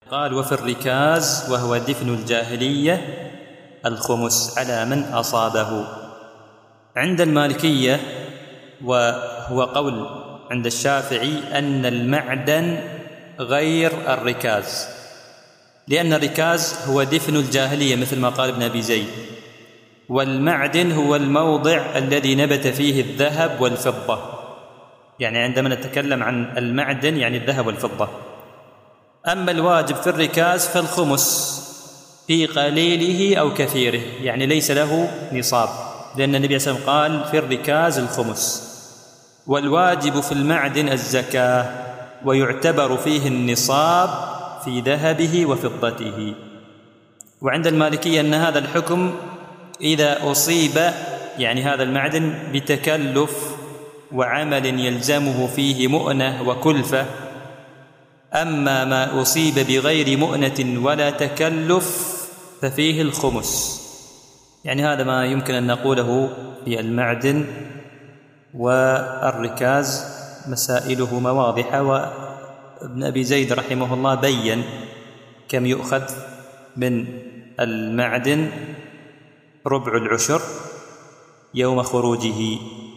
قال: وفي الركاز وهو دفن الجاهلية الخمس على من أصابه. عند المالكية وهو قول عند الشافعي أن المعدن غير الركاز، لأن الركاز هو دفن الجاهلية مثل ما قال ابن أبي زيد، والمعدن هو الموضع الذي نبت فيه الذهب والفضة. يعني عندما نتكلم عن المعدن يعني الذهب والفضة. أما الواجب في الركاز فالخمس في قليله أو كثيره، يعني ليس له نصاب، لأن النبي صلى الله عليه وسلم قال: في الركاز الخمس. والواجب في المعدن الزكاة، ويعتبر فيه النصاب في ذهبه وفضته. وعند المالكية أن هذا الحكم إذا أصيب يعني هذا المعدن بتكلف وعمل يلزمه فيه مؤنة وكلفة. أما ما أصيب بغير مؤنة ولا تكلف ففيه الخمس. يعني هذا ما يمكن أن نقوله في المعدن. والركاز مسائله واضحة، وابن أبي زيد رحمه الله بين كم يؤخذ من المعدن: ربع العشر يوم خروجه.